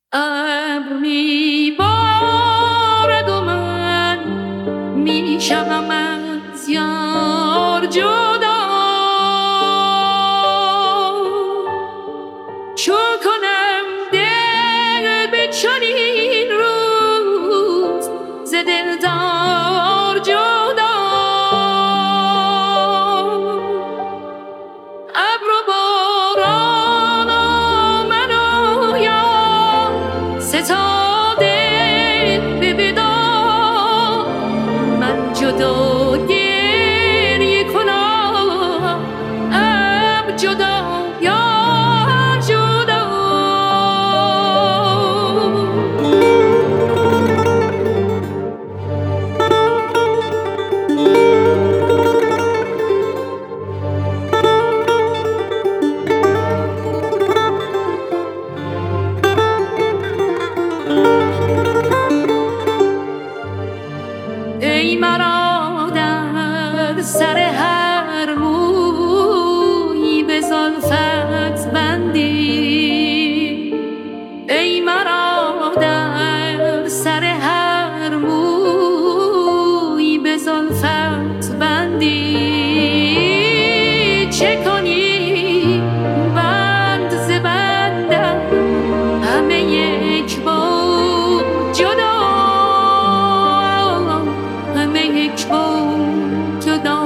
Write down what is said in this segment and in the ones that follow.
ابر می‌بارد و من میشوم از یار جدا. چو کنم دل به چنین روز ز دلدار جدا. ابر و باران و من و یار ستاده به وداع، من جدا گریه کنم ابر جدا یار جدا. ای مرا در سر هر موی به زلفت بندی، ای مرا در سر هر موی به زلفت بندی. چه کنی بند ز بندم همه یک بار جدا، همه یک بار جدا.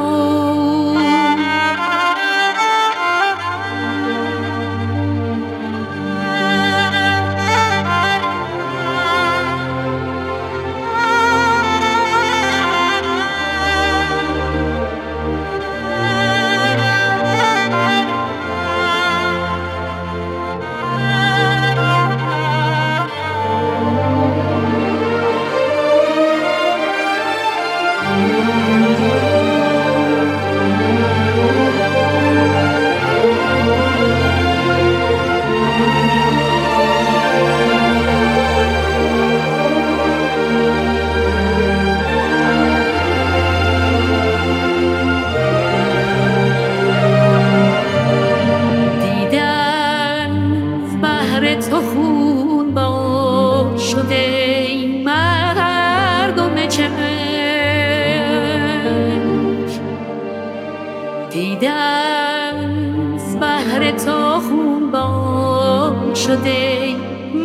تو خون با شده مردم چشم، دیدم از بحر تو خون با شده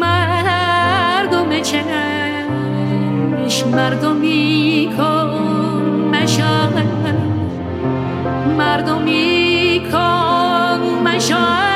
مردم چشم. مردمی کن مشاهد، مردمی کن مشاهد